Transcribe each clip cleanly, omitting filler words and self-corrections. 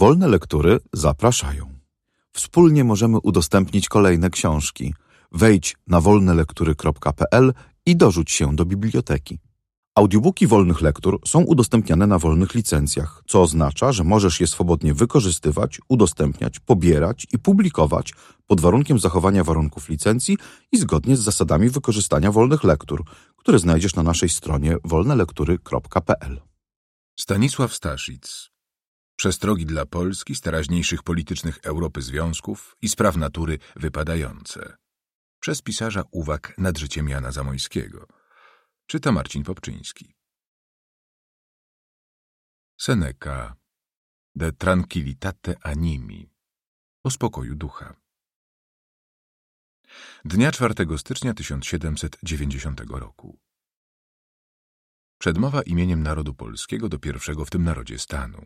Wolne Lektury zapraszają. Wspólnie możemy udostępnić kolejne książki. Wejdź na wolnelektury.pl i dorzuć się do biblioteki. Audiobooki wolnych lektur są udostępniane na wolnych licencjach, co oznacza, że możesz je swobodnie wykorzystywać, udostępniać, pobierać i publikować pod warunkiem zachowania warunków licencji i zgodnie z zasadami wykorzystania wolnych lektur, które znajdziesz na naszej stronie wolnelektury.pl. Stanisław Staszic. Przestrogi dla Polski z teraźniejszych politycznych Europy związków i spraw natury wypadające. Przez pisarza uwag nad życiem Jana Zamoyskiego. Czyta Marcin Popczyński. Seneca. De tranquillitate animi. O spokoju ducha. Dnia 4 stycznia 1790 roku. Przedmowa imieniem narodu polskiego do pierwszego w tym narodzie stanu.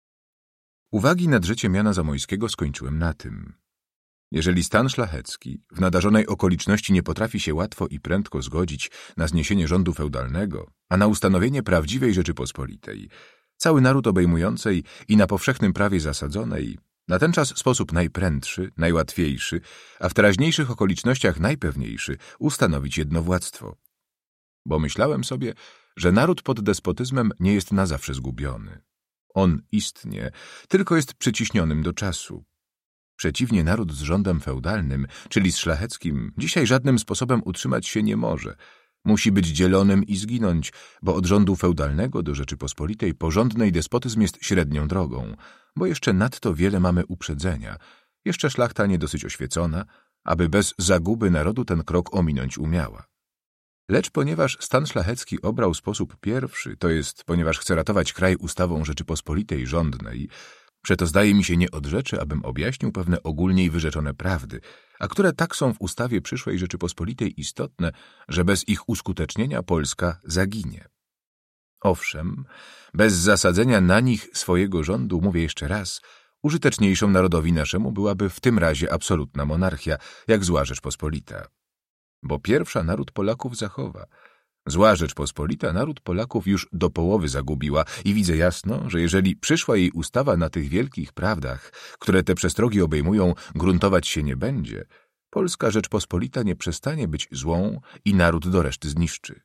Uwagi nad życiem Jana Zamoyskiego skończyłem na tym. Jeżeli stan szlachecki w nadarzonej okoliczności nie potrafi się łatwo i prędko zgodzić na zniesienie rządu feudalnego, a na ustanowienie prawdziwej Rzeczypospolitej, cały naród obejmującej i na powszechnym prawie zasadzonej, na ten czas sposób najprędszy, najłatwiejszy, a w teraźniejszych okolicznościach najpewniejszy ustanowić jednowładztwo. Bo myślałem sobie, że naród pod despotyzmem nie jest na zawsze zgubiony. On istnie, tylko jest przyciśnionym do czasu. Przeciwnie, naród z rządem feudalnym, czyli z szlacheckim, dzisiaj żadnym sposobem utrzymać się nie może. Musi być dzielonym i zginąć, bo od rządu feudalnego do Rzeczypospolitej porządnej despotyzm jest średnią drogą, bo jeszcze nadto wiele mamy uprzedzenia. Jeszcze szlachta nie dosyć oświecona, aby bez zaguby narodu ten krok ominąć umiała. Lecz ponieważ stan szlachecki obrał sposób pierwszy, to jest, ponieważ chce ratować kraj ustawą Rzeczypospolitej rządnej, przeto zdaje mi się nie od rzeczy, abym objaśnił pewne ogólniej wyrzeczone prawdy, a które tak są w ustawie przyszłej Rzeczypospolitej istotne, że bez ich uskutecznienia Polska zaginie. Owszem, bez zasadzenia na nich swojego rządu, mówię jeszcze raz, użyteczniejszą narodowi naszemu byłaby w tym razie absolutna monarchia, jak zła Rzeczpospolita. Bo pierwsza naród Polaków zachowa. Zła Rzeczpospolita naród Polaków już do połowy zagubiła i widzę jasno, że jeżeli przyszła jej ustawa na tych wielkich prawdach, które te przestrogi obejmują, gruntować się nie będzie, Polska Rzeczpospolita nie przestanie być złą i naród do reszty zniszczy.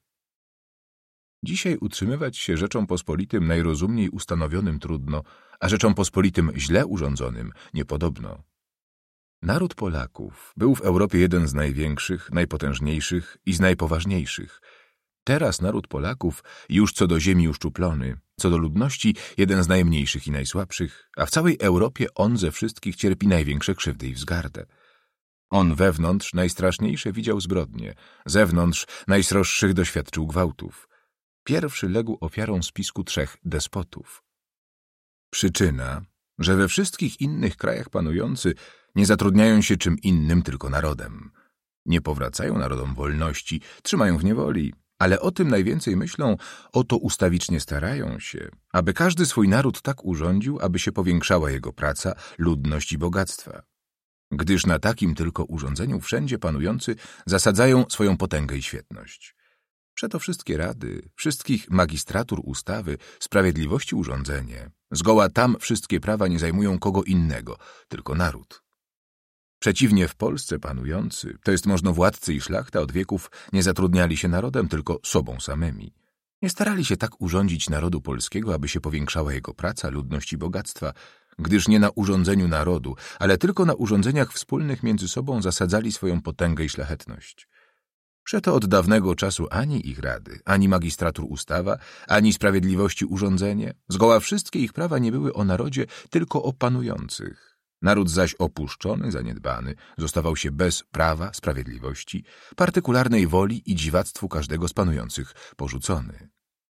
Dzisiaj utrzymywać się Rzeczom Pospolitym najrozumniej ustanowionym trudno, a Rzeczom Pospolitym źle urządzonym niepodobno. Naród Polaków był w Europie jeden z największych, najpotężniejszych i z najpoważniejszych. Teraz naród Polaków, już co do ziemi uszczuplony, co do ludności jeden z najmniejszych i najsłabszych, a w całej Europie on ze wszystkich cierpi największe krzywdy i wzgardę. On wewnątrz najstraszniejsze widział zbrodnie, zewnątrz najsroższych doświadczył gwałtów. Pierwszy legł ofiarą spisku 3 despotów. Przyczyna, że we wszystkich innych krajach panujący nie zatrudniają się czym innym, tylko narodem. Nie powracają narodom wolności, trzymają w niewoli, ale o tym najwięcej myślą, o to ustawicznie starają się, aby każdy swój naród tak urządził, aby się powiększała jego praca, ludność i bogactwa. Gdyż na takim tylko urządzeniu wszędzie panujący zasadzają swoją potęgę i świetność. Przeto wszystkie rady, wszystkich magistratur ustawy, sprawiedliwości urządzenie, zgoła tam wszystkie prawa nie zajmują kogo innego, tylko naród. Przeciwnie w Polsce panujący, to jest możnowładcy i szlachta od wieków nie zatrudniali się narodem, tylko sobą samymi. Nie starali się tak urządzić narodu polskiego, aby się powiększała jego praca, ludność i bogactwa, gdyż nie na urządzeniu narodu, ale tylko na urządzeniach wspólnych między sobą zasadzali swoją potęgę i szlachetność. Przeto od dawnego czasu ani ich rady, ani magistratur ustawa, ani sprawiedliwości urządzenie, zgoła wszystkie ich prawa nie były o narodzie, tylko o panujących. Naród zaś opuszczony, zaniedbany, zostawał się bez prawa, sprawiedliwości, partykularnej woli i dziwactwu każdego z panujących porzucony.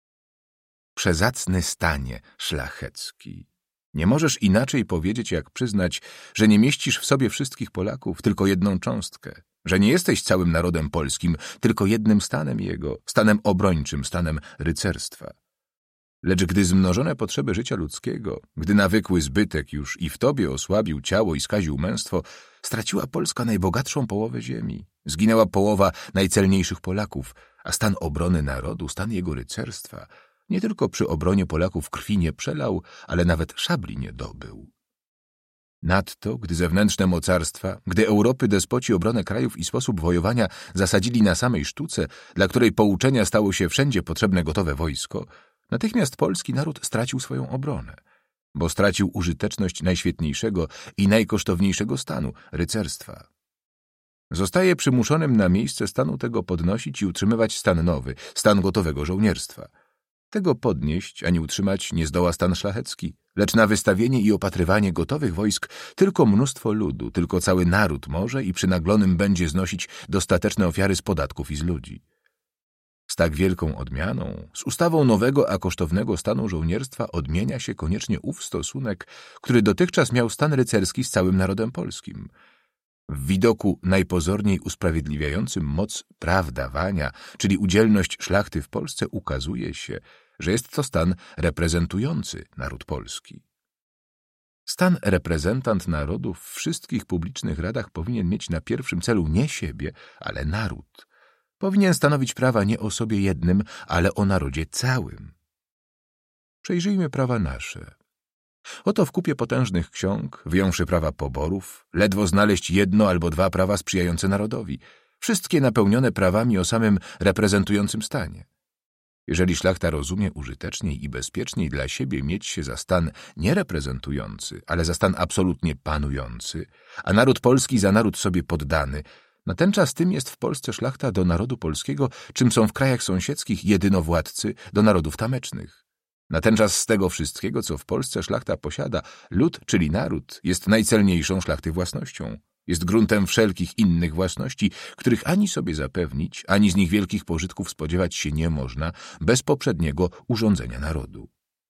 Przezacny stanie szlachecki. Nie możesz inaczej powiedzieć, jak przyznać, że nie mieścisz w sobie wszystkich Polaków, tylko jedną cząstkę, że nie jesteś całym narodem polskim, tylko jednym stanem jego, stanem obrończym, stanem rycerstwa. Lecz gdy zmnożone potrzeby życia ludzkiego, gdy nawykły zbytek już i w tobie osłabił ciało i skaził męstwo, straciła Polska najbogatszą połowę ziemi, zginęła połowa najcelniejszych Polaków, a stan obrony narodu, stan jego rycerstwa, nie tylko przy obronie Polaków krwi nie przelał, ale nawet szabli nie dobył. Nadto, gdy zewnętrzne mocarstwa, gdy Europy despoci obronę krajów i sposób wojowania zasadzili na samej sztuce, dla której pouczenia stało się wszędzie potrzebne gotowe wojsko, natychmiast polski naród stracił swoją obronę, bo stracił użyteczność najświetniejszego i najkosztowniejszego stanu – rycerstwa. Zostaje przymuszonym na miejsce stanu tego podnosić i utrzymywać stan nowy, stan gotowego żołnierstwa. Tego podnieść ani utrzymać nie zdoła stan szlachecki, lecz na wystawienie i opatrywanie gotowych wojsk tylko mnóstwo ludu, tylko cały naród może i przynaglonym będzie znosić dostateczne ofiary z podatków i z ludzi. Z tak wielką odmianą, z ustawą nowego a kosztownego stanu żołnierstwa odmienia się koniecznie ów stosunek, który dotychczas miał stan rycerski z całym narodem polskim. W widoku najpozorniej usprawiedliwiającym moc praw dawania, czyli udzielność szlachty w Polsce, ukazuje się, że jest to stan reprezentujący naród polski. Stan reprezentant narodu w wszystkich publicznych radach powinien mieć na pierwszym celu nie siebie, ale naród. Powinien stanowić prawa nie o sobie jednym, ale o narodzie całym. Przejrzyjmy prawa nasze. Oto w kupie potężnych ksiąg, wyjąwszy prawa poborów, ledwo znaleźć jedno albo dwa prawa sprzyjające narodowi, wszystkie napełnione prawami o samym reprezentującym stanie. Jeżeli szlachta rozumie użyteczniej i bezpieczniej dla siebie mieć się za stan nie reprezentujący, ale za stan absolutnie panujący, a naród polski za naród sobie poddany, natenczas tym jest w Polsce szlachta do narodu polskiego, czym są w krajach sąsiedzkich jedynowładcy do narodów tamecznych. Natenczas z tego wszystkiego, co w Polsce szlachta posiada, lud, czyli naród, jest najcelniejszą szlachty własnością. Jest gruntem wszelkich innych własności, których ani sobie zapewnić, ani z nich wielkich pożytków spodziewać się nie można bez poprzedniego urządzenia narodu.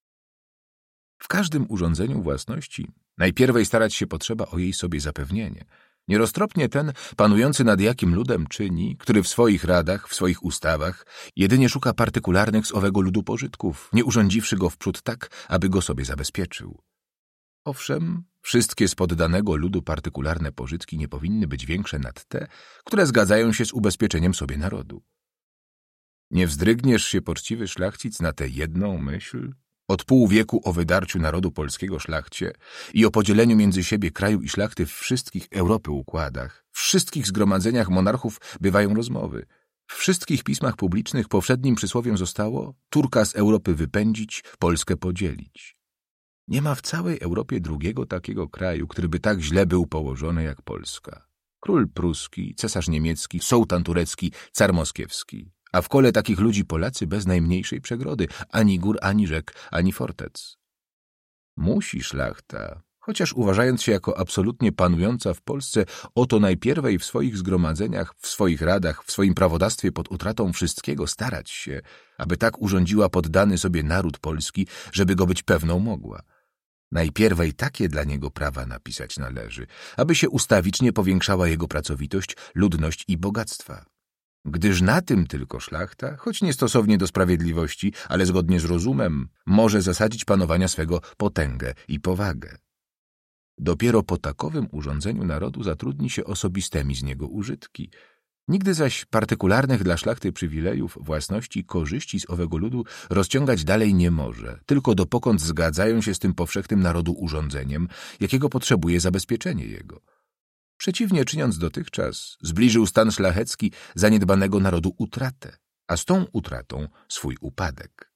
W każdym urządzeniu własności najpierwej starać się potrzeba o jej sobie zapewnienie. Nieroztropnie ten, panujący nad jakim ludem czyni, który w swoich radach, w swoich ustawach, jedynie szuka partykularnych z owego ludu pożytków, nie urządziwszy go wprzód tak, aby go sobie zabezpieczył. Owszem, wszystkie z poddanego ludu partykularne pożytki nie powinny być większe nad te, które zgadzają się z ubezpieczeniem sobie narodu. Nie wzdrygniesz się, poczciwy szlachcic, na tę jedną myśl? Od pół wieku o wydarciu narodu polskiego szlachcie i o podzieleniu między siebie kraju i szlachty w wszystkich Europy układach, w wszystkich zgromadzeniach monarchów bywają rozmowy. W wszystkich pismach publicznych powszednim przysłowiem zostało Turka z Europy wypędzić, Polskę podzielić. Nie ma w całej Europie drugiego takiego kraju, który by tak źle był położony jak Polska. Król pruski, cesarz niemiecki, sołtan turecki, car moskiewski. A w kole takich ludzi Polacy bez najmniejszej przegrody, ani gór, ani rzek, ani fortec. Musi szlachta, chociaż uważając się jako absolutnie panująca w Polsce, oto najpierwej w swoich zgromadzeniach, w swoich radach, w swoim prawodawstwie pod utratą wszystkiego starać się, aby tak urządziła poddany sobie naród polski, żeby go być pewną mogła. Najpierwej takie dla niego prawa napisać należy, aby się ustawicznie powiększała jego pracowitość, ludność i bogactwa. Gdyż na tym tylko szlachta, choć niestosownie do sprawiedliwości, ale zgodnie z rozumem, może zasadzić panowania swego potęgę i powagę. Dopiero po takowym urządzeniu narodu zatrudni się osobistemi z niego użytki. Nigdy zaś partykularnych dla szlachty przywilejów, własności, korzyści z owego ludu rozciągać dalej nie może, tylko dopokąd zgadzają się z tym powszechnym narodu urządzeniem, jakiego potrzebuje zabezpieczenie jego. Przeciwnie czyniąc dotychczas, zbliżył stan szlachecki zaniedbanego narodu utratę, a z tą utratą swój upadek.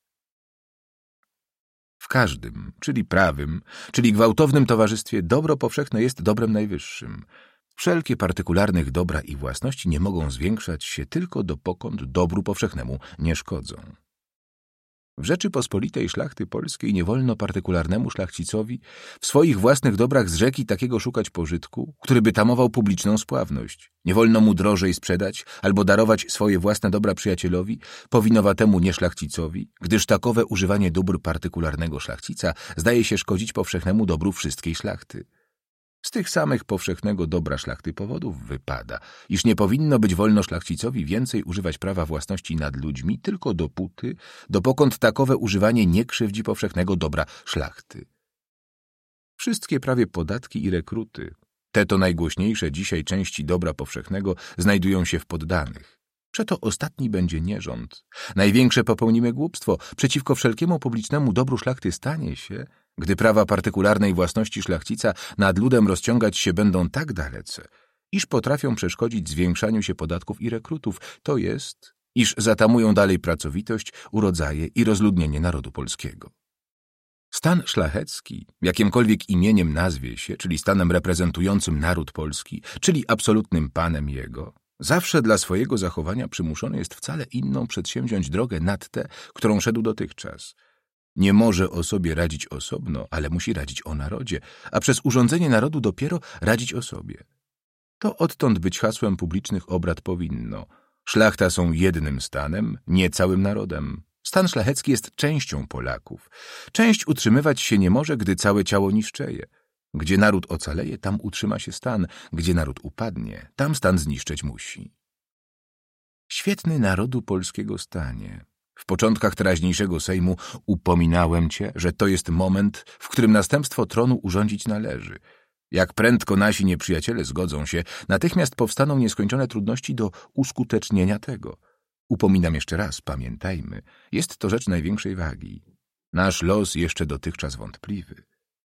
W każdym, czyli prawym, czyli gwałtownym towarzystwie dobro powszechne jest dobrem najwyższym. Wszelkie partykularnych dobra i własności nie mogą zwiększać się tylko dopokąd dobru powszechnemu nie szkodzą. W Rzeczypospolitej szlachty polskiej nie wolno partykularnemu szlachcicowi w swoich własnych dobrach z rzeki takiego szukać pożytku, który by tamował publiczną spławność. Nie wolno mu drożej sprzedać albo darować swoje własne dobra przyjacielowi, powinowatemu nieszlachcicowi, gdyż takowe używanie dóbr partykularnego szlachcica zdaje się szkodzić powszechnemu dobru wszystkiej szlachty. Z tych samych powszechnego dobra szlachty powodów wypada, iż nie powinno być wolno szlachcicowi więcej używać prawa własności nad ludźmi tylko dopóty, dopokąd takowe używanie nie krzywdzi powszechnego dobra szlachty. Wszystkie prawie podatki i rekruty, te to najgłośniejsze dzisiaj części dobra powszechnego, znajdują się w poddanych. Przeto ostatni będzie nierząd. Największe popełnimy głupstwo. Przeciwko wszelkiemu publicznemu dobru szlachty stanie się, gdy prawa partykularnej własności szlachcica nad ludem rozciągać się będą tak dalece, iż potrafią przeszkodzić zwiększaniu się podatków i rekrutów, to jest, iż zatamują dalej pracowitość, urodzaje i rozludnienie narodu polskiego. Stan szlachecki, jakimkolwiek imieniem nazwie się, czyli stanem reprezentującym naród polski, czyli absolutnym panem jego, zawsze dla swojego zachowania przymuszony jest wcale inną przedsięwziąć drogę nad tę, którą szedł dotychczas. Nie może o sobie radzić osobno, ale musi radzić o narodzie, a przez urządzenie narodu dopiero radzić o sobie. To odtąd być hasłem publicznych obrad powinno. Szlachta są jednym stanem, nie całym narodem. Stan szlachecki jest częścią Polaków. Część utrzymywać się nie może, gdy całe ciało niszczeje. Gdzie naród ocaleje, tam utrzyma się stan. Gdzie naród upadnie, tam stan zniszczeć musi. Świetny narodu polskiego stanie. W początkach teraźniejszego Sejmu upominałem cię, że to jest moment, w którym następstwo tronu urządzić należy. Jak prędko nasi nieprzyjaciele zgodzą się, natychmiast powstaną nieskończone trudności do uskutecznienia tego. Upominam jeszcze raz, pamiętajmy, jest to rzecz największej wagi. Nasz los jeszcze dotychczas wątpliwy.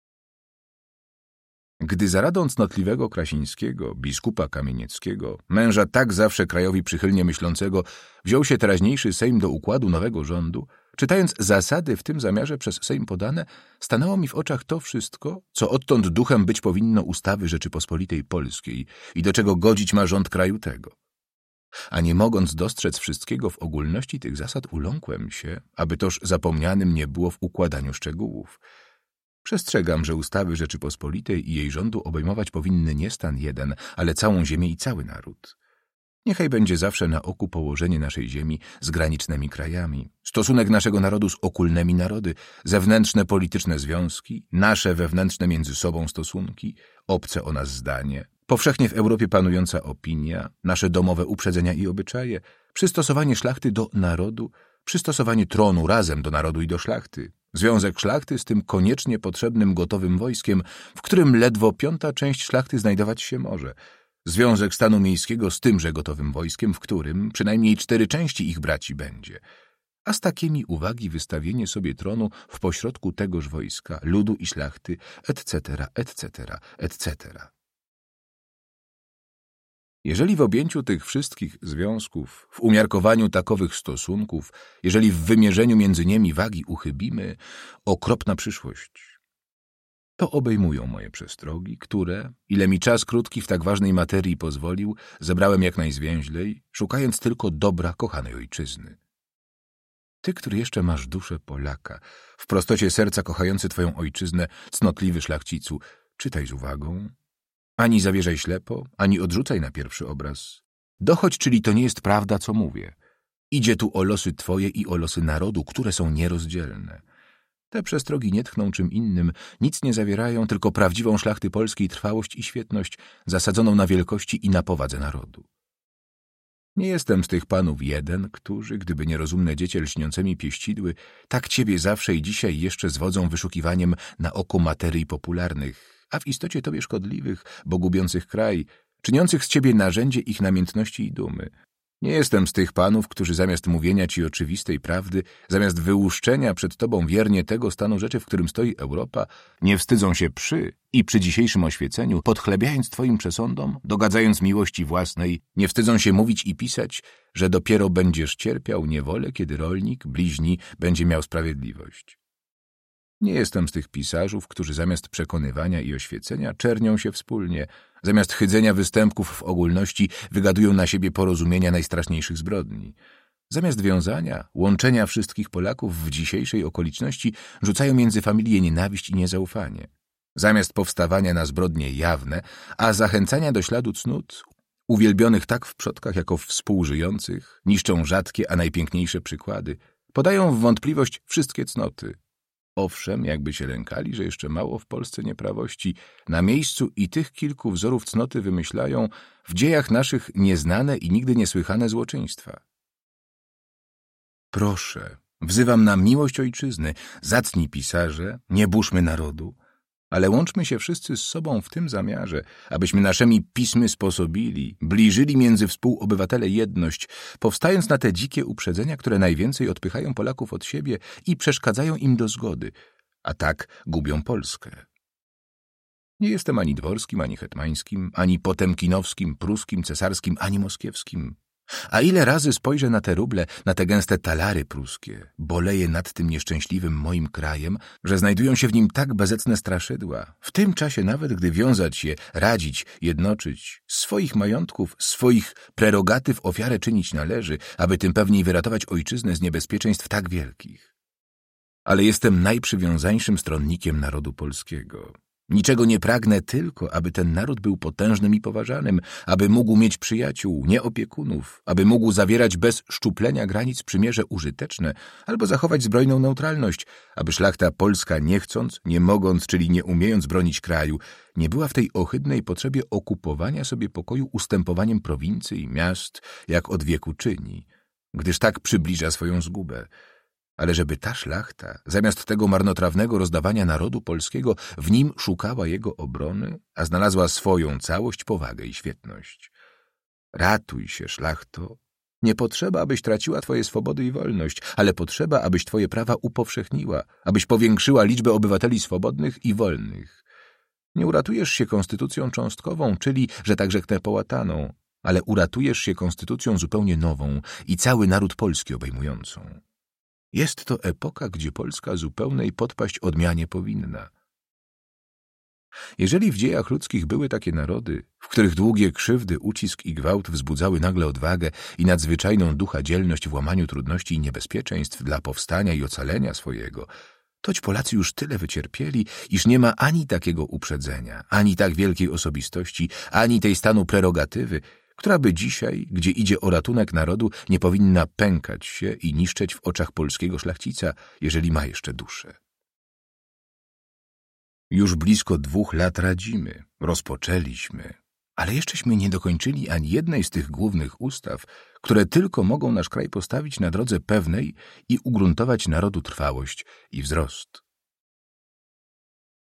Gdy za radą cnotliwego Krasińskiego, biskupa Kamienieckiego, męża tak zawsze krajowi przychylnie myślącego, wziął się teraźniejszy Sejm do układu nowego rządu, czytając zasady w tym zamiarze przez Sejm podane, stanęło mi w oczach to wszystko, co odtąd duchem być powinno ustawy Rzeczypospolitej Polskiej i do czego godzić ma rząd kraju tego. A nie mogąc dostrzec wszystkiego w ogólności tych zasad, uląkłem się, aby toż zapomnianym nie było w układaniu szczegółów. Przestrzegam, że ustawy Rzeczypospolitej i jej rządu obejmować powinny nie stan jeden, ale całą ziemię i cały naród. Niechaj będzie zawsze na oku położenie naszej ziemi z granicznymi krajami, stosunek naszego narodu z okulnymi narody, zewnętrzne polityczne związki, nasze wewnętrzne między sobą stosunki, obce o nas zdanie, powszechnie w Europie panująca opinia, nasze domowe uprzedzenia i obyczaje, przystosowanie szlachty do narodu, przystosowanie tronu razem do narodu i do szlachty, związek szlachty z tym koniecznie potrzebnym gotowym wojskiem, w którym ledwo 5. część szlachty znajdować się może, związek stanu miejskiego z tymże gotowym wojskiem, w którym przynajmniej 4 części ich braci będzie, a z takimi uwagi wystawienie sobie tronu w pośrodku tegoż wojska, ludu i szlachty, etc., etc., etc. Jeżeli w objęciu tych wszystkich związków, w umiarkowaniu takowych stosunków, jeżeli w wymierzeniu między nimi wagi uchybimy, okropna przyszłość. To obejmują moje przestrogi, które, ile mi czas krótki w tak ważnej materii pozwolił, zebrałem jak najzwięźlej, szukając tylko dobra kochanej ojczyzny. Ty, który jeszcze masz duszę Polaka, w prostocie serca kochający twoją ojczyznę, cnotliwy szlachcicu, czytaj z uwagą. Ani zawierzaj ślepo, ani odrzucaj na pierwszy obraz. Dochodź, czyli to nie jest prawda, co mówię. Idzie tu o losy twoje i o losy narodu, które są nierozdzielne. Te przestrogi nie tchną czym innym, nic nie zawierają, tylko prawdziwą szlachty polskiej trwałość i świetność, zasadzoną na wielkości i na powadze narodu. Nie jestem z tych panów jeden, którzy, gdyby nierozumne dziecię lśniącemi pieścidły, tak ciebie zawsze i dzisiaj jeszcze zwodzą wyszukiwaniem na oko materii popularnych, a w istocie tobie szkodliwych, bo gubiących kraj, czyniących z ciebie narzędzie ich namiętności i dumy. Nie jestem z tych panów, którzy zamiast mówienia ci oczywistej prawdy, zamiast wyłuszczenia przed tobą wiernie tego stanu rzeczy, w którym stoi Europa, nie wstydzą się przy dzisiejszym oświeceniu, podchlebiając twoim przesądom, dogadzając miłości własnej, nie wstydzą się mówić i pisać, że dopiero będziesz cierpiał niewolę, kiedy rolnik, bliźni, będzie miał sprawiedliwość. Nie jestem z tych pisarzów, którzy zamiast przekonywania i oświecenia czernią się wspólnie, zamiast chydzenia występków w ogólności wygadują na siebie porozumienia najstraszniejszych zbrodni. Zamiast wiązania, łączenia wszystkich Polaków w dzisiejszej okoliczności rzucają między familię nienawiść i niezaufanie. Zamiast powstawania na zbrodnie jawne, a zachęcania do śladu cnót, uwielbionych tak w przodkach, jako w współżyjących, niszczą rzadkie, a najpiękniejsze przykłady, podają w wątpliwość wszystkie cnoty. Owszem, jakby się lękali, że jeszcze mało w Polsce nieprawości, na miejscu i tych kilku wzorów cnoty wymyślają w dziejach naszych nieznane i nigdy niesłychane złoczyństwa. Proszę, wzywam na miłość ojczyzny, zacni pisarze, nie burzmy narodu, ale łączmy się wszyscy z sobą w tym zamiarze, abyśmy naszymi pismy sposobili, bliżyli między współobywatele jedność, powstając na te dzikie uprzedzenia, które najwięcej odpychają Polaków od siebie i przeszkadzają im do zgody, a tak gubią Polskę. Nie jestem ani dworskim, ani hetmańskim, ani potemkinowskim, pruskim, cesarskim, ani moskiewskim. A ile razy spojrzę na te ruble, na te gęste talary pruskie, boleję nad tym nieszczęśliwym moim krajem, że znajdują się w nim tak bezecne straszydła. W tym czasie nawet, gdy wiązać je, radzić, jednoczyć, swoich majątków, swoich prerogatyw ofiarę czynić należy, aby tym pewniej wyratować ojczyznę z niebezpieczeństw tak wielkich. Ale jestem najprzywiązańszym stronnikiem narodu polskiego. Niczego nie pragnę, tylko aby ten naród był potężnym i poważanym, aby mógł mieć przyjaciół, nie opiekunów, aby mógł zawierać bez szczuplenia granic przymierze użyteczne albo zachować zbrojną neutralność, aby szlachta polska nie chcąc, nie mogąc, czyli nie umiejąc bronić kraju, nie była w tej ohydnej potrzebie okupowania sobie pokoju ustępowaniem prowincji i miast, jak od wieku czyni, gdyż tak przybliża swoją zgubę. Ale żeby ta szlachta, zamiast tego marnotrawnego rozdawania narodu polskiego, w nim szukała jego obrony, a znalazła swoją całość, powagę i świetność. Ratuj się, szlachto. Nie potrzeba, abyś traciła twoje swobody i wolność, ale potrzeba, abyś twoje prawa upowszechniła, abyś powiększyła liczbę obywateli swobodnych i wolnych. Nie uratujesz się konstytucją cząstkową, czyli, że tak rzeknę, połataną, ale uratujesz się konstytucją zupełnie nową i cały naród polski obejmującą. Jest to epoka, gdzie Polska zupełnej podpaść odmianie powinna. Jeżeli w dziejach ludzkich były takie narody, w których długie krzywdy, ucisk i gwałt wzbudzały nagle odwagę i nadzwyczajną ducha dzielność w łamaniu trudności i niebezpieczeństw dla powstania i ocalenia swojego, toć Polacy już tyle wycierpieli, iż nie ma ani takiego uprzedzenia, ani tak wielkiej osobistości, ani tej stanu prerogatywy, która by dzisiaj, gdzie idzie o ratunek narodu, nie powinna pękać się i niszczeć w oczach polskiego szlachcica, jeżeli ma jeszcze duszę. Już blisko 2 lat radzimy, rozpoczęliśmy, ale jeszcześmy nie dokończyli ani jednej z tych głównych ustaw, które tylko mogą nasz kraj postawić na drodze pewnej i ugruntować narodu trwałość i wzrost.